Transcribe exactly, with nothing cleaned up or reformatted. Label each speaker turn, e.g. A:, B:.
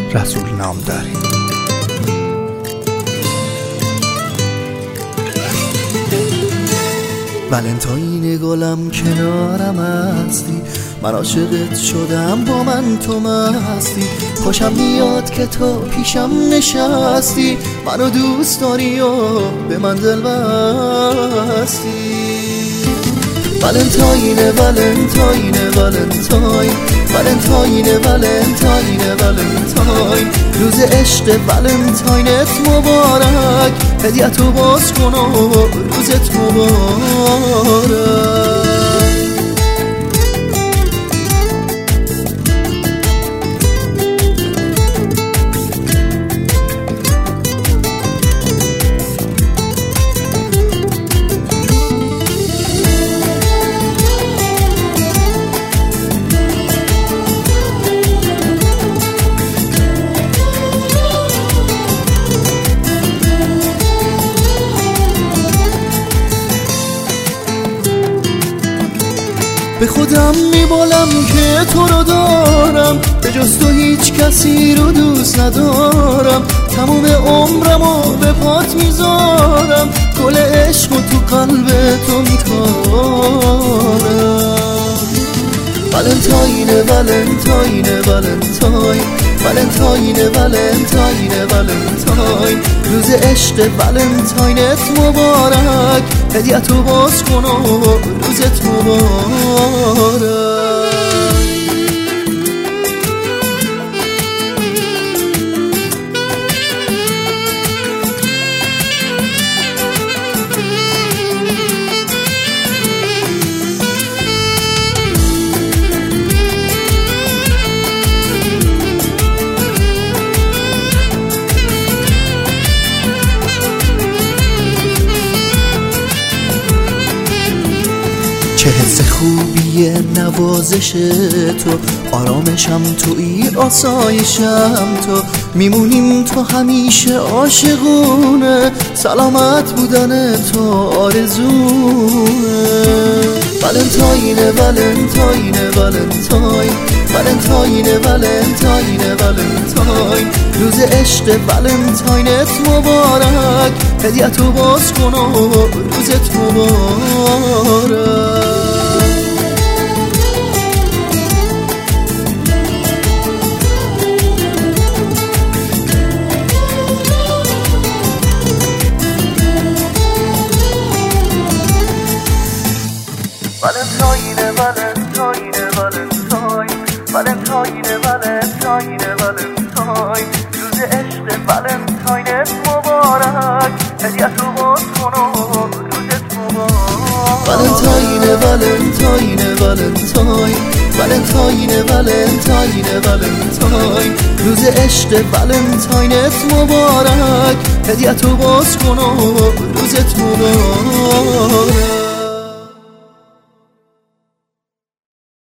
A: رسول نام داری. ولنتاین گلم کنارم هستی، من عاشقت شدم با من تو مستی. خوشم میاد که تو پیشم نشستی، منو دوست داری و به من دل بستی. ولنتاین ولنتاین ولنتاین ولنتاین ولنتاین ولنتاین روز عشق ولنتاینت مبارک، هدیه‌تو باز کن و روزت مبارک. به خودم میبالم که تو رو دارم، به جز تو هیچ کسی رو دوست ندارم. تموم عمرمو به پات میذارم، گل عشق و تو قلب تو میکارم. ولنتاین ولنتاین ولنتاین ولنتاین ولنتاین ولنتاین روز عشق ولنتاینت مبارک، هدیه‌تو باز کن و روزت مبارک. چه حس خوبیه نوازش تو، آرامشم تویی آسایشم تو. میمونیم تو همیشه عاشقونه، سلامت بودن تو آرزونه. ولنتاین ولنتاین ولنتاین ولنتاین ولنتاین ولنتاین روز عشق ولنتاینت مبارک، هدیه‌تو باز کن و روزت مبارک.
B: Valentine, Valentine, Valentine, Valentine, Valentine, Valentine روز عشق ولنتاینت مبارک، هدیه‌تو باز کن و روزت مبارک.
A: Valentine, Valentine, Valentine, Valentine, Valentine, Valentine روز عشق ولنتاینت مبارک، هدیه‌تو باز کن و روزت مبارک.